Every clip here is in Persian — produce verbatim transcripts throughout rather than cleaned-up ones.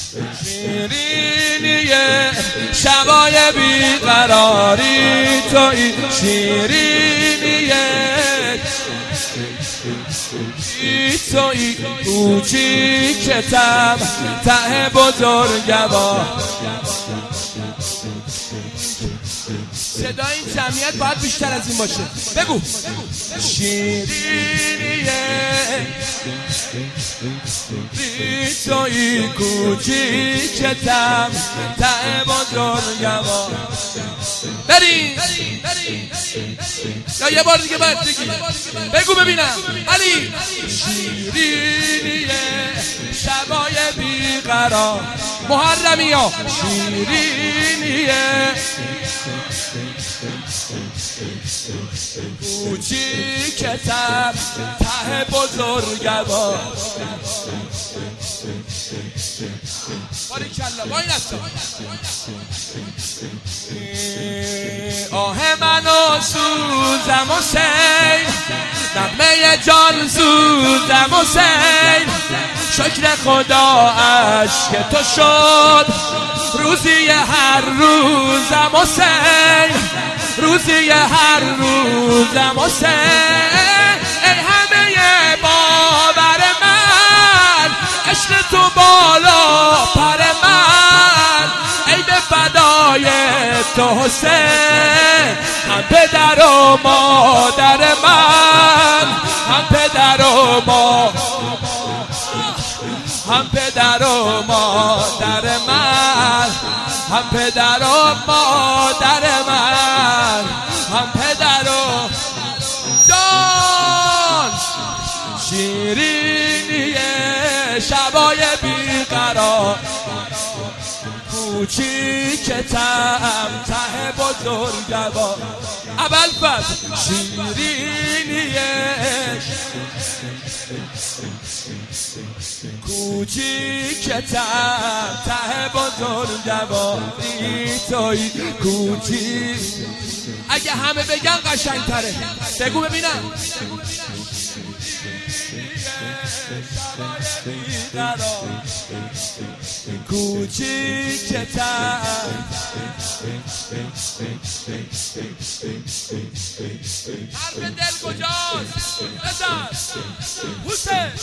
شیرینی شبای بیقراری تویی، شیرینی تویی، کوچیکتم ته بزرگوار. صدای این جمعیت باید بیشتر از این باشه. بگو شیرینیه تویی، کوچیکتم ته بزرگوار. بریم یا یه بار دیگه باید بگی. بگو ببینم علی. شیرینیه شبای بیقرار. محرمی ها شیرینیه کوچیکتم ته بزرگوار. باریکلا با این هستم. آه منو سوزم حسین، نغمه جان سوزم حسین. شکر خدا عشق تو شد روزی هر روزم حسین، روزی هر روزم حسین. ای همه باور من، عشق تو بالا پر من. ای به فدای تو حسین، هم پدر و مادر من، هم پدر و مادر، هم پدر و مادر من، هم پدر و مادر من، هم پدر و جان. شیرینی شبای بیقرار، کوچیکتم ته بزرگوار. ابوالفضل شیرینی کوچیکتم ته بزرگواری تویی، کوچیک. اگه همه بگن قشنگ تره. بگو ببینم. کوچیکتم حرف دل کجاست؟ بزن حسین.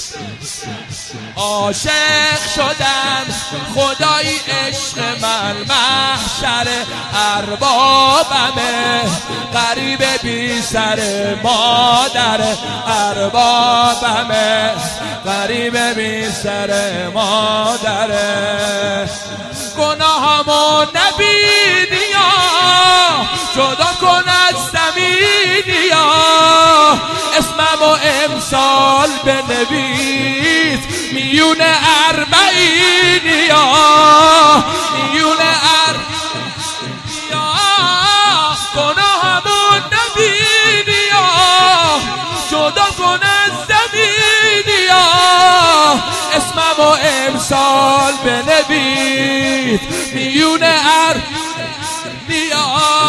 عاشق شدم خدایی عشق من محشر اربابمه، غریب بی سر مادر اربابمه، غریب بی سر مادره. گناهامو نبینی یا جدا کن از زمینی یا، اسممو امسال بنویس میون اربعینی یا، میون اربعینی یا. گناهامو نبینی یا جدا کن از زمینی یا، اسممو امسال بنویس میون اربعینی یا.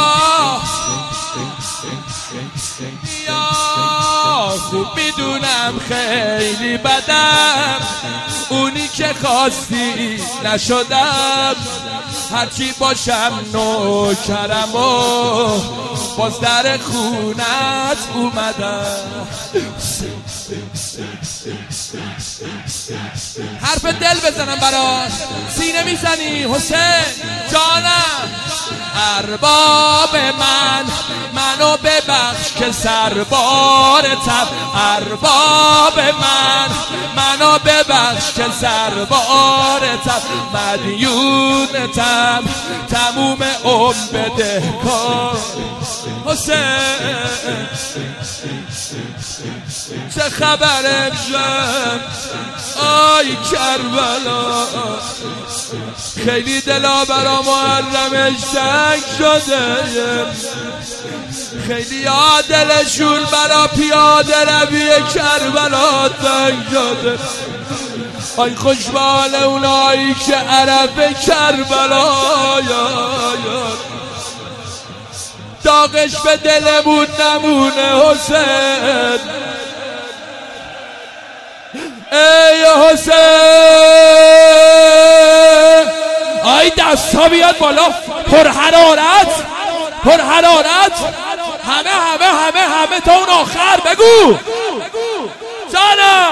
خوب میدونم خیلی بدم، اونی که خواستی نشدم. هرچی باشم نوکرم و باز در خونت اومدم. حرف دل بزنم برات. سینه میزنی حسین جانم. ارباب من منو ببخش که سربارتم، ارباب من منو ببخش که سربارتم. مدیونتم تموم عمر بده کن حسین. چه خبر امشب آی کربلا؟ خیلی دلا برا محرمش تنگ شده، خیلی دلشون برا پیاده روی کربلا تنگ شده. آی خوشبال اونایی که عرف کربلا داغش به دلمون نمونه حسین. ای حسین دستا بیاد بالا، پر حرارت پر حرارت، همه همه همه همه تا اون آخر. بگو جانم